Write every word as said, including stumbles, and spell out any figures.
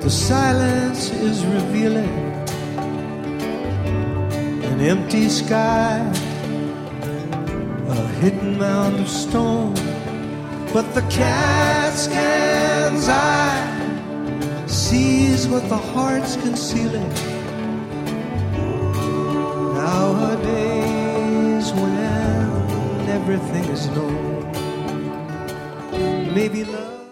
The silence is revealing an empty sky, a hidden mound of stone. But the CAT scan's eye sees what the heart's concealing. Nowadays when everything is known, maybe love